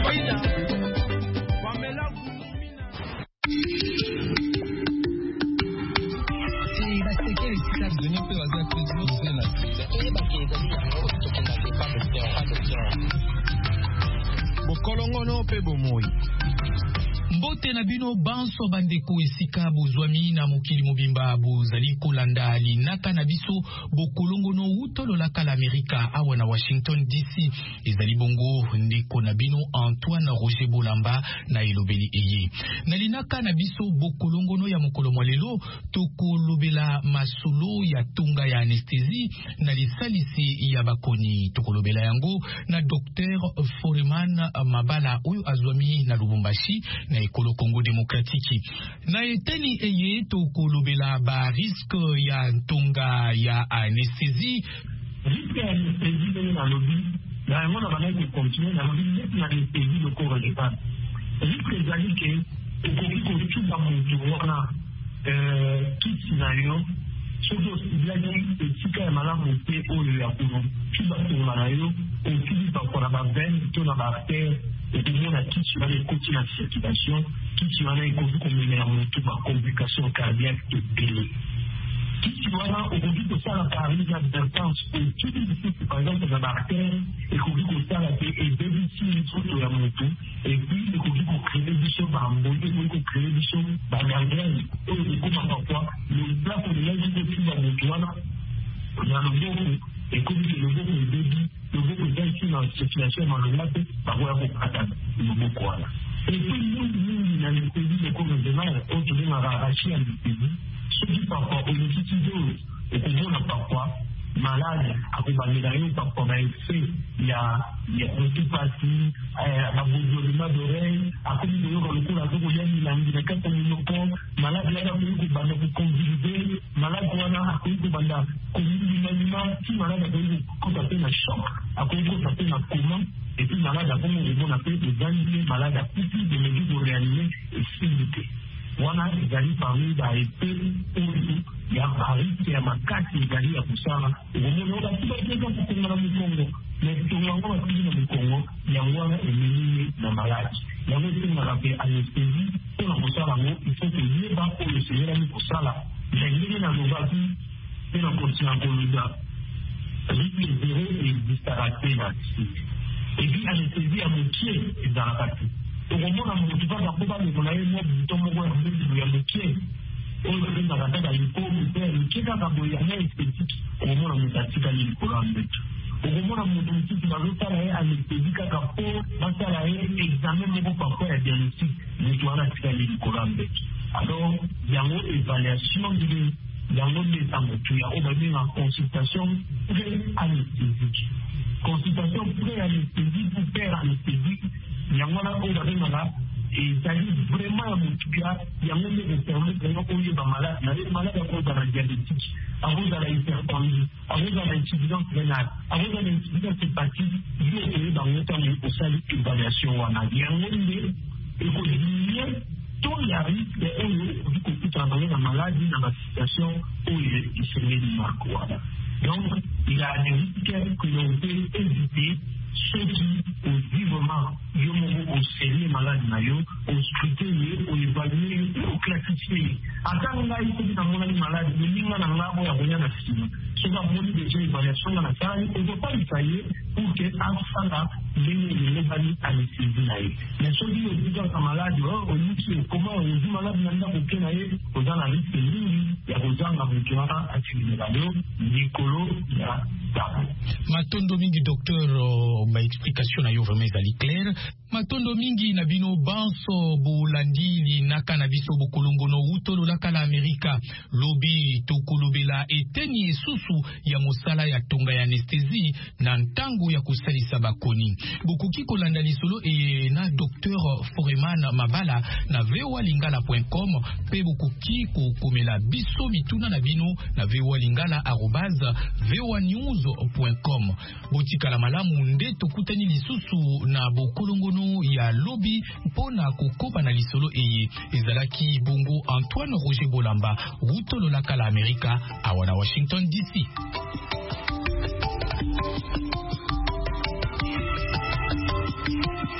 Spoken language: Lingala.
Bokolongono pe bomoi. Mbote na bino banso bandeko esika bozwami na mokili mobimba bozali kolanda linaka na biso bokolongono utololaka la Amerika awa na Washington DC. Ezali bongo ndeko na bino Antoine Roger Bolamba na elobeli eye. Na linaka na biso bokolongono ya mokolo mwalelo tokolobela masolo ya tunga ya anestesi na lisalisi ya bakoni. Tokolobela yango na Dr. Foreman Mabala oyo azwami na Lubumbashi na ekolo Congo Demokratiki. Na eteni eye tokolobela ba risque ya ntonga ya anestesi. Risque ya anestesi na lobi na mona bana ko continuer na lobi na anestesi le corps létal. Risque ezali ke okoki kotuba mutu wana kiti na yo soki osilaki esika ya malamu te oyo ya kotuba tonga na yo okili pakona bavene to na baartere okomona kiti wana ekoti na circulation, kiti wana ekoki komenela motu bacomplication cardiaque ebele. Kiti wana okoki kosala paralise advertence okili lisusu par exemple na baartere ekoki kosala te ebebisi nzoto ya motu epuis ekoki kokreye biso bamboli, ekoki kokreye biso bagangrene oyo ekoma parfois le place omelaki kotuba motu wana na loboko ekoki loboko ebebi loboko eza esi na circulation ya malonga te bakoya kokata loboko wana. Epuis mingi na anestesi lekolo général oyo tobengaka arraché anestesi soki parfois olekisi dose okomona parfois malade akobandela yo parfois baeffet ya otopasi babozolema d'oreille akomi koyoka lokola azokolia milangi na kati ya monoko malade wana akoki kobanda koconvulse malade wana akoki kobanda komilimanyima ti malade akoki kokota mpe na choc akoki kokota mpe na coma epuis malade akomi komona mpe ezangi malade akufi de mesure de réanime esili te wana ezali parmi baepe oyo ya barisi ya makasi ezali ya kosala okomona oyo bati bateka kokonga na mokongo na tongo yango batiki na mokongo yango wana emenini na maladi yango esengaka mpe anestesi mpona kosala yango ifo koyeba oyo esengelami kosala na ndenge nalobaki mpe na kontina koloba risque zero existaka te na anestesi epi anestesi ya mokie ezalaka te okomona motu kaka mpo bandeko na ye mo buto moko ya mbeli ya mokie oyo tobengaka kaka lipomu mpe ya mokie kaka boye yango esthétique okomona motu atikali likolo ya mbeto okomona motu mosusu bazosala ye anestesi kaka mpo basala ye examen moko parfois ya diagnostic motu wana atikali likolo ya mbeto alors yango évaluation ndenge yango nde eza motu ya oyo babengaka consultation pré-anesthésique consultation pré-anesthésique ou père-anesthésique yango wana oyo babengaka ezali vraiment ya motuya yango nde epermettre yango oyeba malade na ye malade akozala diabétique akozala hypertendu akozala insuffisance rénale akozala insuffisance hépatique yo okoyeba yango ntango osali évaluation wana yango nde ekodiminue to ya risque oyo okoki kokutana bango na maladi na basituation oyo esengeli marque wana. Donc il y a des risques que l'on peut éviter ceux qui osent vraiment yo moko oseli malade na yo oscruter ye oévaluer ye oclassifier atanga ngai soki namonani malade meninga na ngabo ya konya na nsima soki amoni deja évaluation nga nasala ye okotalisa ye pour ke asala ndenge elelebani anesthésie na ye mais soki ozikaka malade oyuki okoma ozwi malade na ndako ke na ye oza na risque mingi ya kozanga moto wana atilimela yo likolo ya tabo. Matondo mingi docteur ba explication na yo vraiment ezali clair. Matondo mingi na bino banso bolandili naka na biso bokolongono utolo laka la Amerika lobi tokolobela eteni esusu ya mosala ya tonga ya anestesi na ntango ya kosalisa bakoni. Bokoki kolanda lisolo na Dr. Foreman Mabala na voalingala.com pe bokoki kokomela biso bituna na bino na voalingala@voanews.com. Botika la malamu nde tokutani lisusu na bokolongono ya lobi mpona kokoba na lisolo ezalaki bongo Antoine Roger Bolamba utolo laka la Amerika awa na Washington DC.